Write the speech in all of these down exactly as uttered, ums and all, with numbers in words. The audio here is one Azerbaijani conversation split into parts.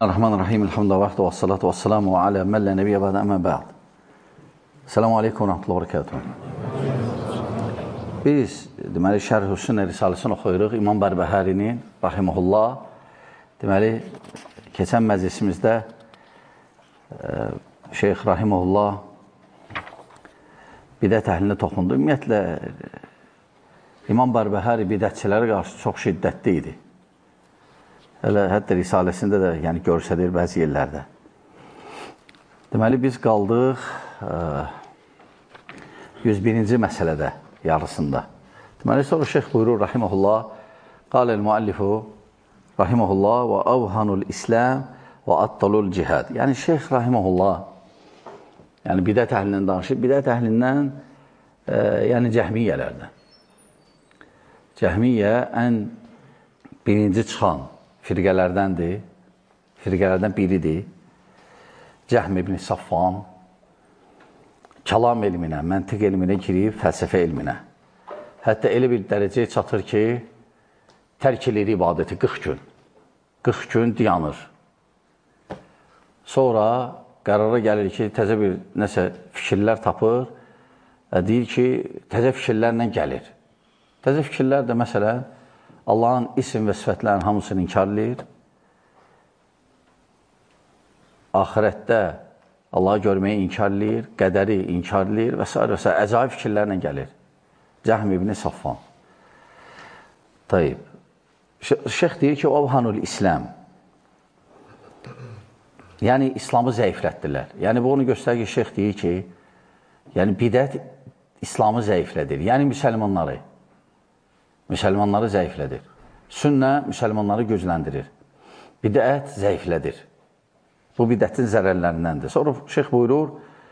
Bismillahirrahmanirrahim. Elhamdülillah və salatu və salamu alə məllə nəbiyyə bədə əmə bə'd. Selamu aleykum və rəhmətullah və rəkatuhu. Biz, deməli, Şərh-ü Sünnə Risaləsini oxuyuruq. İmam Bərbəhərinin, rahiməhullah, deməli, keçən məclisimizdə e, Şeyx rahiməhullah bidət əhlini toxundu. Ümumiyyətlə, İmam Bərbəhəri bidətçilərə qarşı çox şiddətli idi. Hələ, hətta Risaləsində də yəni, görsədir bəzi yerlərdə. Deməli, biz qaldıq yüz birinci məsələdə, yarısında. Deməli, sonra Şeyx buyurur, rahiməhullah, qaləl müəllifu, rahiməhullah, və avhanul İslam və attalul cihad. Yəni, Şeyx rahiməhullah, yəni bidət əhlindən danışır, bidət əhlindən, e, yəni cəhmiyyələrdən. Cəhmiyyə ən birinci çıxan firqələrdəndir, firqələrdən biridir. Cəhm ibn Safvan, kəlam elminə, məntiq elminə girib, fəlsəfə elminə. Hətta elə bir dərəcəyə çatır ki, tərk edir ibadəti qırx gün. qırx gün dayanır. Sonra qərara gəlir ki, təzə bir nəsə fikirlər tapır, deyir ki, təzə fikirlərlə gəlir. Təzə fikirlər də məsələn, Allahın isim və sifətlərin hamısını inkar edir. Ahirətdə Allahı görməyi inkar edir, qədəri inkar edir və s. və s. Əcaib fikirlərlə gəlir. Cəhm ibn Safvan. Tayyib. Şeyx deyir ki, avhanul İslam. Yəni, İslamı zəiflətdirlər. Yəni, bu onu göstərir ki, şeyx deyir ki, yəni, bidət İslamı zəiflədir. Yəni, müsəlmanları. Müsəlmanları zəiflədir. Sünnə müsəlmanları gözləndirir. Bidət zəiflədir. Bu bidətin zərərlərindəndir. Sonra şeyx buyurur,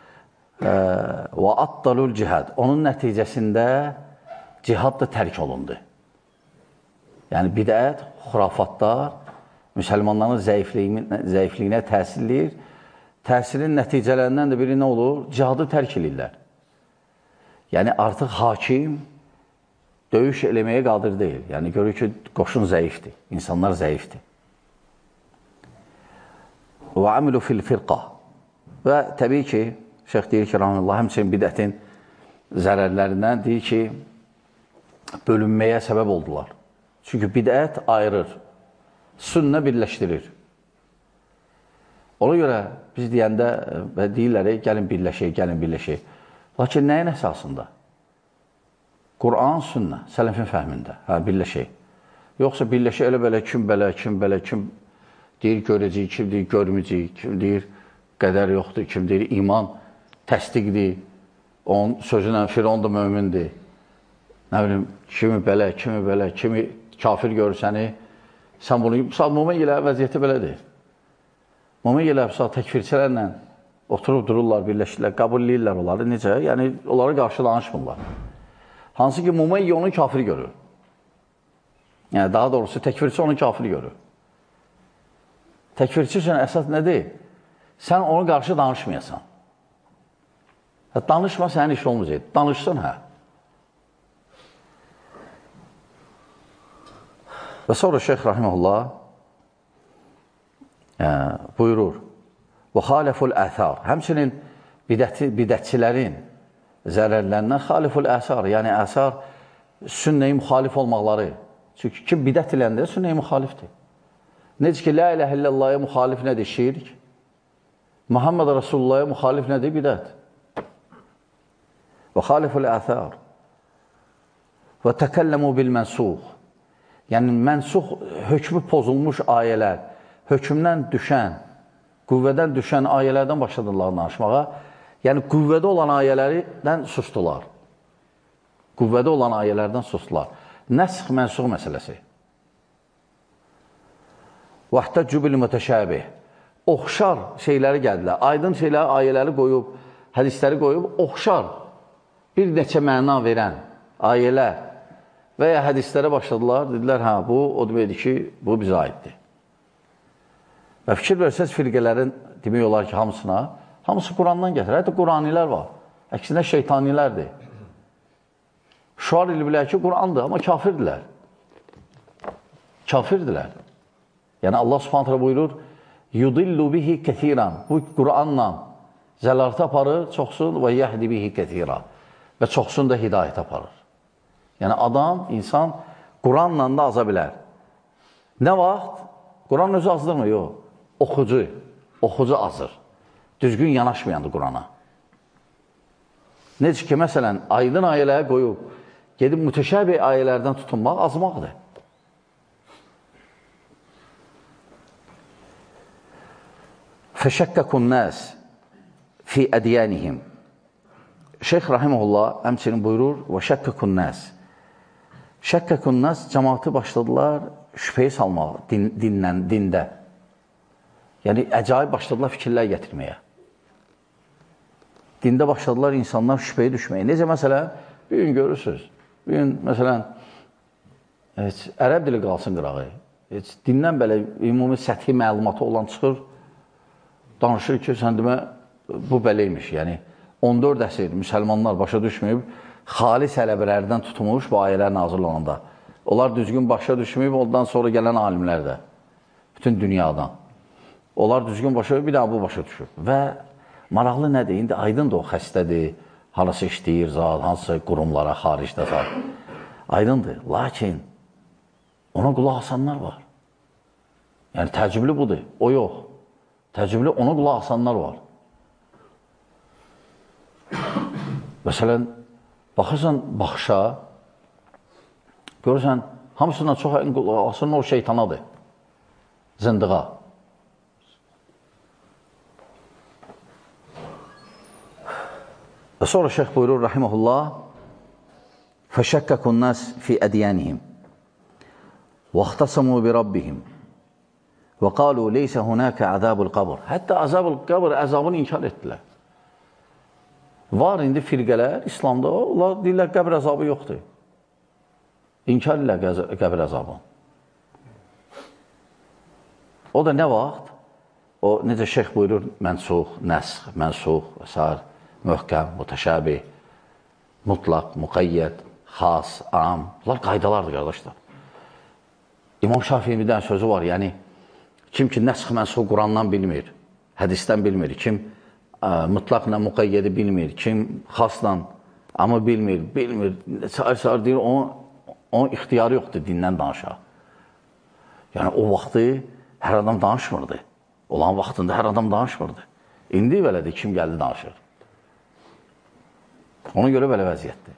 və attalul cihad. Onun nəticəsində cihad da tərk olundu. Yəni, bidət, xurafatlar müsəlmanların zəifliyinə təsirləyir. Təsirin nəticələrindən də biri nə olur? Cihadı tərk edirlər. Yəni, artıq hakim döyüş eləməyə qadir deyil. Yəni, görür ki, qoşun zəifdir, insanlar zəifdir. Və amilu fil firqa. Və təbii ki, şeyx deyir ki, rahmanullah, həmçinin bidətin zərərlərindən deyir ki, bölünməyə səbəb oldular. Çünki bidət ayırır, sünnə birləşdirir. Ona görə biz deyəndə və deyirlər, gəlin birləşək, gəlin birləşək. Lakin nəyin əsasında? Quran, sünnə, sələfin fəhmində, hə, birləşək. Yoxsa birləşək elə belə, kim belə, kim belə, kim deyir görəcək, kim deyir görməyəcək, kim deyir qədər yoxdur, kim deyir iman təsdiqdir, onun sözünə Firon da mömindir. Nə bilim, kimi belə, kimi belə, kimi kafir görür səni, sən bunu, mümin ilə vəziyyəti belədir. Mümin ilə təkfirçilərlə oturub dururlar, birləşirlər, qəbulləyirlər onları, necə? Yəni, onlara qarşı danışmırlar. Hansı ki, mümeyyi onu kafir görür. Yəni, daha doğrusu, təkfirçi onu kafir görür. Təkfirçi üçün əsas nədir? Sən ona qarşı danışmayasan. Hə, danışma, sənin iş olmayacaq. Danışsın, hə. Və sonra Şeyx Rahiməhullah ə, buyurur, və xaliful əthar, həmçinin bidəti, bidətçilərin zərərlərindən xaliful əsar, yəni əsar sünnəyə müxalif olmaqları. Çünki kim bidət iləndə sünnəyə müxalifdir. Necə ki, la iləhə illallahya müxalif nədir? Şirk. Muhammed Rasulullahya müxalif nədir? Bidət. Və xaliful əsar. Və təkəlləmu bil mənsuq. Yəni, mənsuq, hökmü pozulmuş ayələr, hökmdən düşən, qüvvədən düşən ayələrdən başladılar danışmağa. Yəni, qüvvədə olan ayələrdən sustular. Qüvvədə olan ayələrdən sustular. Nəsx mənsuq məsələsi. Vəhtəccü bil mütəşəbih. Oxşar şeyləri gəldilər. Aydın şeyləri, ayələri qoyub, hədisləri qoyub, oxşar bir neçə məna verən ayələr və ya hədislərə başladılar. Dedilər, hə, bu, o deməkdir ki, bu bizə aiddir. Və fikir versəz firqələrin demək olar ki, hamısına, hamısı Qurandan gətirir. Hətta Quranilər var. Əksinə şeytanilərdir. Şuar ilə bilər ki, Qurandır, amma kafirdirlər. Kafirdirlər. Yəni Allah Subhanahu buyurur, yudillu bihi kəsiran. Bu Quranla zəlalətə aparır, çoxsun və yəhdi bihi kəsiran. Və çoxsun da hidayət aparır. Yəni, adam, insan Quranla da aza bilər. Nə vaxt? Quran özü azdır mı? Yox. Oxucu, oxucu azır. Düzgün yanaşmayandır Qurana. Necə ki, məsələn, aydın ayələrə qoyub, gedib mütəşəbih ayələrdən tutunmaq azmaqdır. Fəşəkkəkun nəs fi ədiyənihim. Şeyx Rahimullah həmçinin buyurur, və şəkkəkun nəs. Şəkkəkun nəs cəmaatı başladılar şübhəyə salmağa din, dinlən, dində. Yəni, əcaib başladılar fikirlər gətirməyə. Dində başladılar insanlar şübhəyə düşməyə. Necə məsələn, bir gün görürsünüz, bir gün məsələn, heç, ərəb dili qalsın qırağı, heç, dindən belə ümumi səthi məlumatı olan çıxır, danışır ki, sən demə, bu beləymiş. Yəni, on dörd əsr müsəlmanlar başa düşməyib, xalis ələbələrdən tutmuş bu ayələr nazirlananda. Onlar düzgün başa düşməyib, ondan sonra gələn alimlər də, bütün dünyadan. Onlar düzgün başa düşməyib, bir daha bu başa düşür. Və maraqlı nədir? İndi aydındır o xəstədir, harası işləyir zat, hansı qurumlara, xaricdə zat. Aydındır. Lakin ona qulaq asanlar var. Yəni, təəccüblü budur. O yox. Təəccüblü ona qulaq asanlar var. Məsələn, baxırsan baxışa, görürsən, hamısından çox qulaq asan o şeytanadır. Zındığa. Və sonra şeyx buyurur, rahiməhullah, fəşəkkəkun nəs fi ədiyənihim və axtasamu bi Rabbihim və qalu leysə hunəkə əzabul qabr. Hətta əzabul qabr əzabını inkar etdilər. Var indi firqələr, İslamda, onlar deyirlər, qəbr əzabı yoxdur. İnkar edirlər qəbr əzabı. O da nə vaxt? O, necə şeyx buyurur, mənsux, nəsx, mənsux və s. Möhkəm, mütəşəbih, mutlaq, müqəyyəd, xas, am. Bunlar qaydalardır, qardaşlar. İmam Şafi'nin bir dənə sözü var, yəni, kim ki, nəsx mənsuq Qurandan bilmir, hədisdən bilmir, kim ə, mutlaqla müqəyyədi bilmir, kim xasla, amma bilmir, bilmir, səhər-səhər deyir, onun, onun ixtiyarı yoxdur dindən danışaq. Yəni, o vaxtı hər adam danışmırdı. Olan vaxtında hər adam danışmırdı. İndi belədir, kim gəldi danışır. Ona görə belə vəziyyətdir.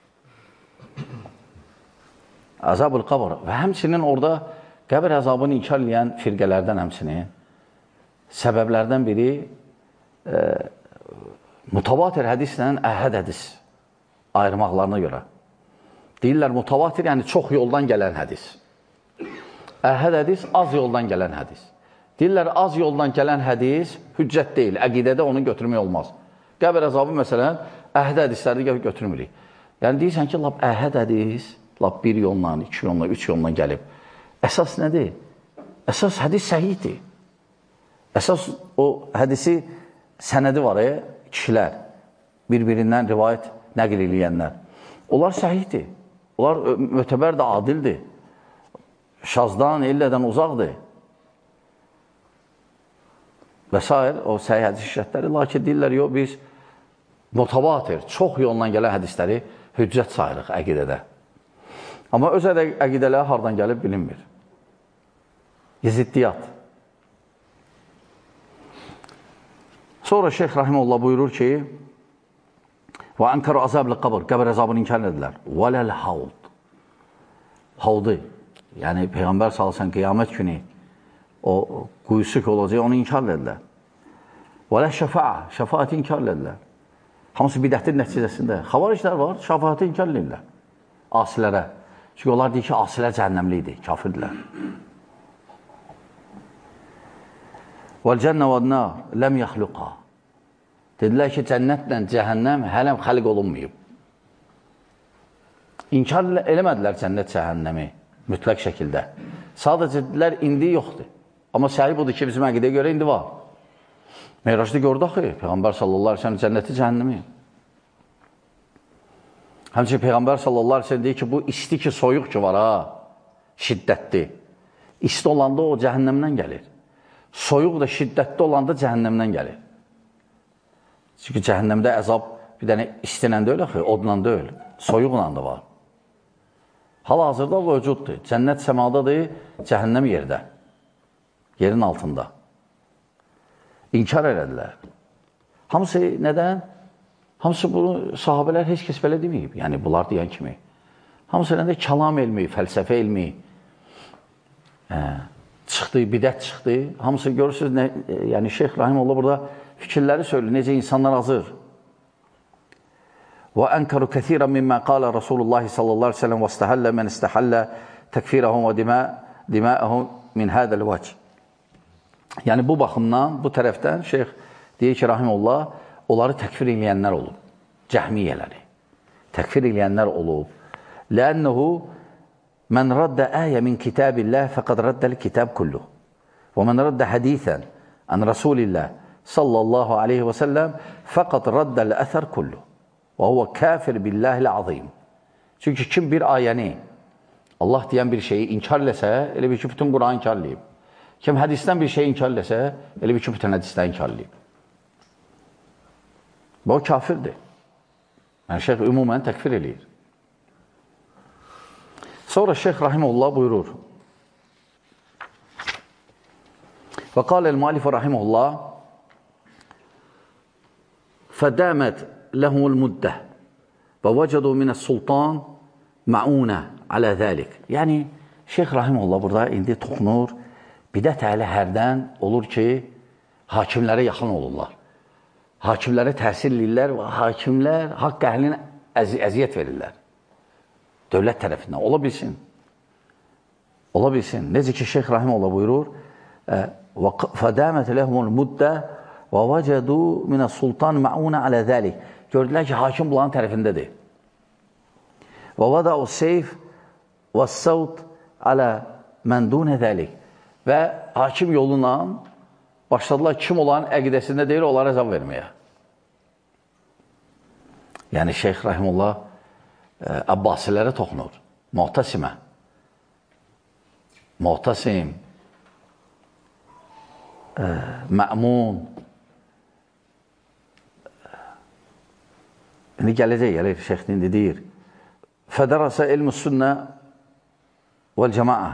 Əzab-ül qabr və həmçinin orada qəbir əzabını inkar edən firqələrdən həmçinin səbəblərdən biri e, mutavatir hədislə əhəd hədis ayırmaqlarına görə. Deyirlər, mutavatir, yəni çox yoldan gələn hədis. Əhəd hədis, az yoldan gələn hədis. Deyirlər, az yoldan gələn hədis hüccət deyil, əqidədə onu götürmək olmaz. Qəbir əzabı, məsələn, əhəd hədisləri götürmürük. Yəni, deyirsən ki, lap əhəd hədis, lap bir yolla, iki yolla, üç yolla gəlib. Əsas nədir? Əsas hədis səhihdir. Əsas o hədisi sənədi var, e, kişilər, bir-birindən rivayət nəql eləyənlər. Onlar səhihdir. Onlar mötəbər də adildir. Şazdan, illədən uzaqdır. Və s. o səhih hədis şərtləri, lakin deyirlər, yox, biz mutavatir, çox yolla gələn hədisləri hüccət sayırıq əqidədə. Amma öz əqidələri hardan gəlib bilinmir. Ziddiyyat. Sonra Şeyx Rahimullah buyurur ki, və ənkəru azablı qabr, qəbir əzabını inkar edilər. Vələl havd. Havdı, yəni Peyğəmbər salsan qiyamət günü o quyusuk olacaq, onu inkar edilər. Vələ şəfaə, şəfaəti inkar edilər. Hamısı bidətin nəticəsində. Xavariclər var, şəfaəti inkar edirlər asilərə. Çünki onlar deyir ki, asilər cəhənnəmli idi, kafirdirlər. Vəl-cənnə vəl-nar ləm yaxluqa. Dedilər ki, cənnətlə cəhənnəm hələm xəliq olunmayıb. İnkar eləmədilər cənnət cəhənnəmi mütləq şəkildə. Sadəcə dedilər, indi yoxdur. Amma səhih budur ki, bizim əqidəyə görə indi var. Meyracda gördü axı, Peyğəmbər sallallahu aleyhi ve sellem cənnəti cəhənnəmi. Həmçinin Peyğəmbər sallallahu aleyhi ve sellem deyir ki, bu isti ki, soyuq ki var ha, şiddətli. İsti olanda o cəhənnəmdən gəlir. Soyuq da şiddətli olanda cəhənnəmdən gəlir. Çünki cəhənnəmdə əzab bir dənə istinən deyil, odla deyil, soyuqla da var. Hal-hazırda vücuddur. Cənnət səmadadır, cəhənnəm yerdə. Yerin altında. İnkar elədilər. Hamısı nədən? Hamısı bunu sahabələr heç kəs belə deməyib. Yəni, bunlar deyən kimi. Hamısı nədə kəlam elmi, fəlsəfə elmi hə, çıxdı, bidət çıxdı. Hamısı görürsünüz, nə, yəni Şeyx Rahimullah burada fikirləri söylüyor, necə insanlar hazır. وأنكروا كثيرا مما قال رسول الله صلى الله عليه وسلم واستحل من استحل تكفيرهم ودماء دماءهم من هذا الوجه. Yəni bu baxımdan, bu tərəfdən Şeyx deyir ki, Rahimullah onları təkfir eləyənlər olub. Cəhmiyyələri. Təkfir eləyənlər olub. لأنه من رد آية من كتاب الله فقد رد الكتاب كله. ومن رد حديثا عن رسول الله صلى الله عليه وسلم فقد رد الأثر كله. وهو kafir billahi'l azim. Çünki kim bir ayəni, Allah deyən bir şeyi inkar eləsə, elə bir ki, bütün Qur'an inkar eləyib. Kim hədisdən bir şeyi inkar eləsə, elə bir ki, bütün hədisdən inkar eləyib. Bu o kafirdir. Yəni, Şeyx ümumən təkfir eləyir. Sonra Şeyx Rahimullah buyurur. Və qalel muallif Rahimullah fədəmət لهم المدة ووجدوا من السلطان معونة على ذلك. Yəni Şeyx Rahimullah burada indi toxunur. Bidət əhli hərdən olur ki, hakimlərə yaxın olurlar. Hakimlərə təsir edirlər və hakimlər haqq əhlinə əz əziyyət verirlər. Dövlət tərəfindən. Ola bilsin. Ola bilsin. Necə ki, Şeyx Rahimullah buyurur, فَدَامَتْ لَهُمُ الْمُدَّةِ وَوَجَدُوا مِنَ السُّلْطَانِ مَعُونَ عَلَى ذَلِكِ. Gördülər ki, hakim bunların tərəfindədir. وَوَدَعُ السَّيْفِ وَالسَّوْتِ عَلَى مَنْ دُونَ ذَلِكِ. Və hakim yoluna başladılar, kim olan əqidəsində deyil, onlara əzab verməyə. Yəni, Şeyx Rahimullah e, Abbasilərə toxunur. Mu'tasimə. Mu'tasim, e, Mə'mun. İndi gələcək, gəlir, Şeyx indi deyir. Fədərəsə ilm-i sünnə vəl-cəmaə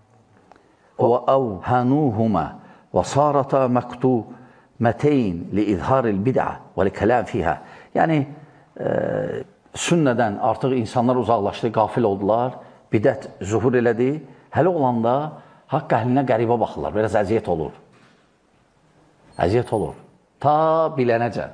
وأوهنوهما وصارتا مكتومتين لإظهار البدعة والكلام فيها. Yəni, e, sünnədən artıq insanlar uzaqlaşdı, qafil oldular, bidət zuhur elədi. Hələ olanda haqq əhlinə qəribə baxırlar, biraz əziyyət olur. Əziyyət olur. Ta bilənəcən.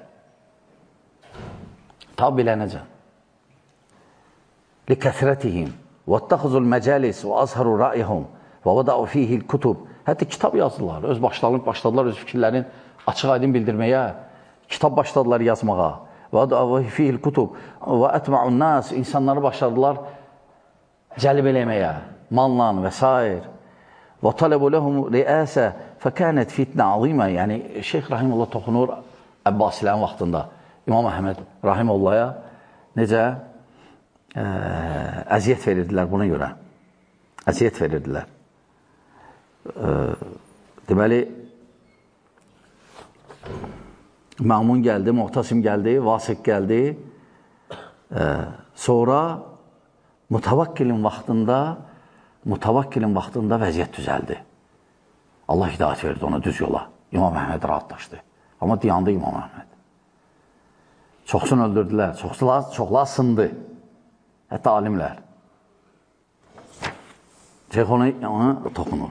Ta bilənəcən. لِكَثْرَتِهِمْ وَاتَّخُذُوا الْمَجَالِسِ وَأَظْهَرُوا رَأْيَهُمْ وَوَدَعُوا فِيهِ الْكُتُبِ. Hətta kitab yazdılar, öz başlarını başladılar, öz fikirlərini açıq aydın bildirməyə, kitab başladılar yazmağa. وَوَدَعُوا فِيهِ الْكُتُبِ وَأَتْمَعُوا النَّاسِ. İnsanları başladılar cəlb eləməyə, manla və s. وَطَلَبُوا لَهُمْ رِئَاسَ فَكَانَتْ فِتْنَ عَظِيمًا. Yəni, Şeyx Rahimullah toxunur Əbbasilərin vaxtında İmam Əhməd Rahimullah'a necə ə, əziyyət verirdilər buna görə. Əziyyət verirdilər. Ə, deməli, Məmun gəldi, Muhtasim gəldi, Vasik gəldi. Ə, sonra Mutavakkilin vaxtında Mutavakkilin vaxtında vəziyyət düzəldi. Allah hidayət verdi ona düz yola. İmam Əhməd rahatlaşdı. Amma dayandı İmam Əhməd. Çoxsunu öldürdülər, çoxlar, çoxlar sındı. Hətta alimlər. Şeyx ona, ona toxunur.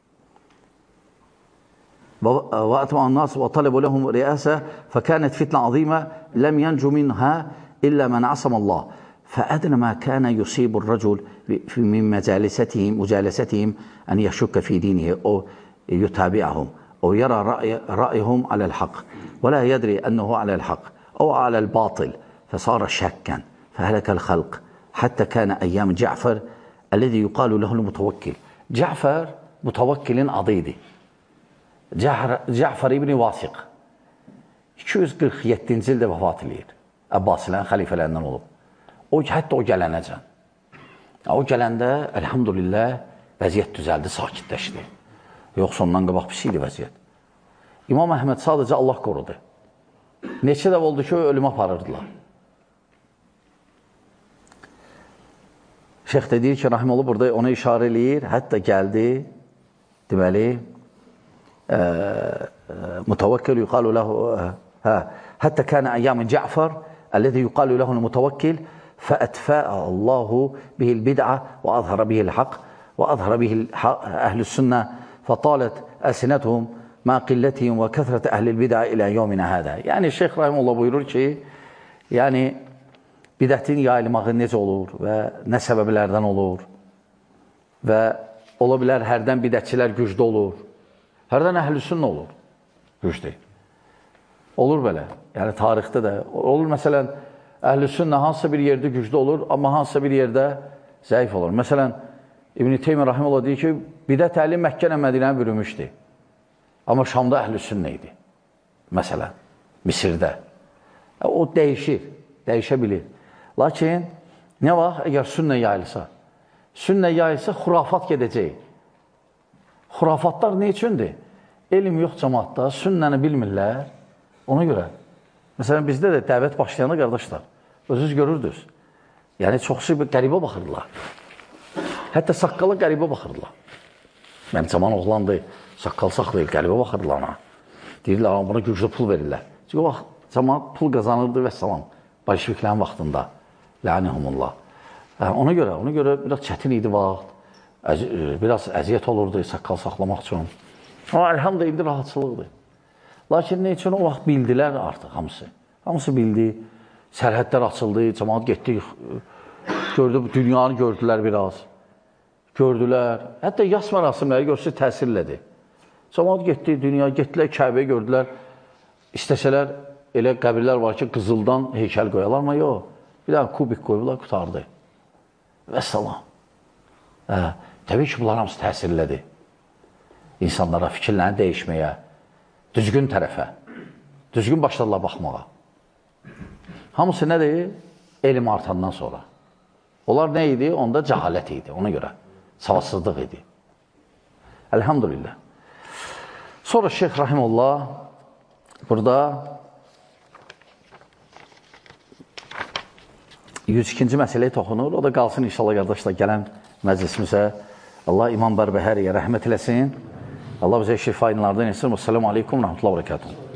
وَأَتْمَعُ النَّاسِ وَطَلَبُوا لَهُمْ رِئَاسَةً فَكَانَتْ فِتْنَةٌ عَظِيمَةٌ لَمْ يَنْجُ مِنْهَا إِلَّا مَنْ عَصَمَ اللَّهُ. فأدنى ما كان يصيب الرجل من مجالستهم مجالستهم أن يشك في دينه أو يتابعهم أو يرى رأي رأيهم على الحق ولا يدري أنه على الحق أو على الباطل فصار شاكا فهلك الخلق حتى كان أيام جعفر الذي يقال له المتوكل. جعفر متوكل عضيدي. Cəfər ibn Vasiq iki yüz qırx yeddinci ildə vəfat edir. Abbasilərin xəlifələrindən olub. O, hətta o gələnəcən. O gələndə, əlhamdülillah, vəziyyət düzəldi, sakitləşdi. Yoxsa ondan qabaq pis idi vəziyyət. İmam Əhməd sadəcə Allah qorudu. Neçə dəfə oldu ki, ölümə aparırdılar. Şeyx də deyir ki, Rahimullah burada ona işarə eləyir, hətta gəldi, deməli, mutavəkkil yuqalu ləhu, hətta kənə əyyəmin Cəfər, əlləzi yuqalu ləhu mutavəkkil, fəətfəə Allahu bihil bid'a və azhara bihil haqq və azhara bihil əhl-i sünnə fətalət əsinəthum mə qillətihim və kəthrət əhl-i bid'a ilə yevminə hədə. Yəni, Şeyx Rahimullah buyurur ki, yəni, bidətin yayılmağı necə olur və nə səbəblərdən olur və ola bilər hərdən bidətçilər güclü olur, hərdən əhl-i sünnə olur, güclü. Olur belə, yəni tarixdə də olur. Məsələn, əhl-i sünnə hansısa bir yerdə güclü olur, amma hansısa bir yerdə zəif olur. Məsələn, İbn-i Teymiyyə Rahimullah deyir ki, bidət əhli Məkkə-nə Mədinəni bürümüşdü. Amma Şamda əhl-i sünnə idi. Məsələn, Misirdə. O dəyişir, dəyişə bilir. Lakin, nə var? Əgər sünnə yayılsa, sünnə yayılsa, xurafat gedəcək. Xurafatlar nə üçündür? Elm yox cəmaatda, sünnəni bilmirlər, ona görə. Məsələn, bizdə də dəvət başlayanda, qardaşlar, özünüz görürdünüz. Yəni, çoxsu qəribə baxırdılar. Hətta saqqala qəribə baxırdılar. Mənim zaman oğlandı, saqqal saxlayır, qəribə baxırdılar ona. Deyirlər, buna güclü pul verirlər. Çünki o vaxt cəmaat pul qazanırdı və salam, bolşeviklərin vaxtında. Lənihumullah. Ona görə, ona görə biraz çətin idi vaxt, biraz əziyyət olurdu saqqal saxlamaq üçün. Amma əlhamdə indi rahatçılıqdır. Lakin nə üçün o vaxt bildilər artıq hamısı. Hamısı bildi, sərhədlər açıldı, cəmaat getdi, gördü, dünyanı gördülər biraz. Gördülər, hətta yas mərasimləri görsün təsirlədi. Cəmaat getdi, dünya getdilər, Kəbəyə gördülər. İstəsələr, elə qəbirlər var ki, qızıldan heykəl qoyalar, amma yox. Bir dənə kubik qoyublar, qutardı. Və salam. Hə, təbii ki, bunlar hamısı təsirlədi. İnsanlara fikirlərini dəyişməyə, düzgün tərəfə, düzgün başlarla baxmağa. Hamısı nədir? Elm artandan sonra. Onlar nə idi? Onda cəhalət idi, ona görə. Savadsızlıq idi. Elhamdülillah. Sonra Şeyx Rahimullah burada yüz ikinci məsələyə toxunur. O da qalsın inşallah qardaşlar gələn məclisimizə. Allah İmam Bərbəhəriyə rəhmət eləsin. Allah bizə şifa inlardan etsin. Vəssalamu aleykum və rəhmətullahi və bərəkatuhu.